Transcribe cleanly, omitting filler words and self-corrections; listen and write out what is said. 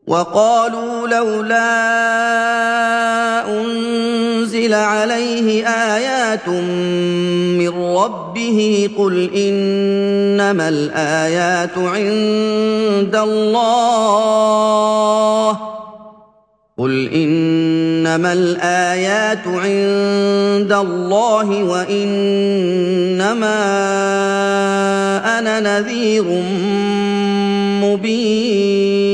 وَقَالُوا لَوْلَا أُنزِلَ عَلَيْهِ آيَاتٌ مِّن رَّبِّهِ ۖ قُلْ إِنَّمَا الْآيَاتُ عِندَ اللَّهِ وَإِنَّمَا أَنَا نَذِيرٌ مُّبِينٌ